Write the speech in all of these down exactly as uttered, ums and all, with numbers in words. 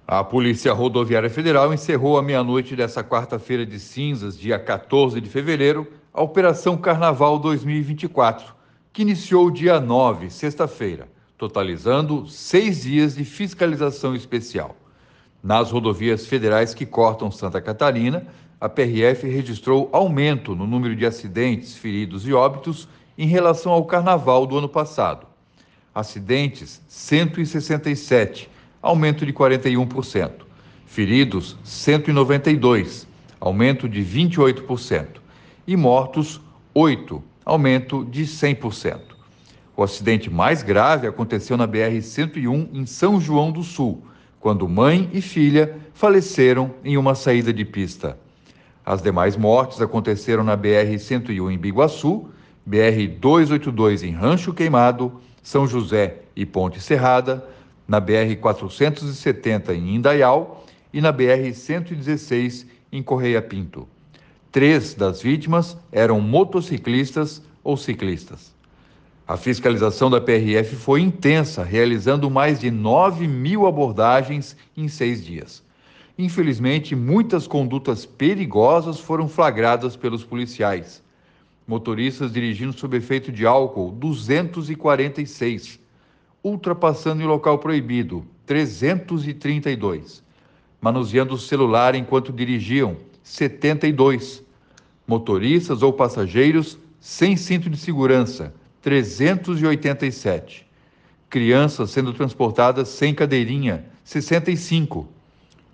A Polícia Rodoviária Federal encerrou à meia-noite desta quarta-feira de cinzas, dia quatorze de fevereiro, a Operação Carnaval dois mil e vinte e quatro, que iniciou dia nove, sexta-feira, totalizando seis dias de fiscalização especial. Nas rodovias federais que cortam Santa Catarina, a P R F registrou aumento no número de acidentes, feridos e óbitos em relação ao Carnaval do ano passado. Acidentes, cento e sessenta e sete, aumento de quarenta e um por cento. Feridos, cento e noventa e dois, aumento de vinte e oito por cento. E mortos, oito, aumento de cem por cento. O acidente mais grave aconteceu na B R cento e um, em São João do Sul, quando mãe e filha faleceram em uma saída de pista. As demais mortes aconteceram na B R cento e um em Biguaçu, B R duzentos e oitenta e dois em Rancho Queimado, São José e Ponte Serrada, na B R quatrocentos e setenta em Indaial e na B R cento e dezesseis em Correia Pinto. Três das vítimas eram motociclistas ou ciclistas. A fiscalização da P R F foi intensa, realizando mais de nove mil abordagens em seis dias. Infelizmente, muitas condutas perigosas foram flagradas pelos policiais. Motoristas dirigindo sob efeito de álcool, duzentos e quarenta e seis. Ultrapassando em local proibido, trezentos e trinta e dois. Manuseando o celular enquanto dirigiam, setenta e dois. Motoristas ou passageiros sem cinto de segurança, trezentos e oitenta e sete. Crianças sendo transportadas sem cadeirinha, sessenta e cinco.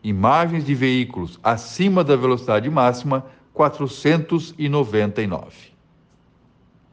Imagens de veículos acima da velocidade máxima, quatrocentos e noventa e nove.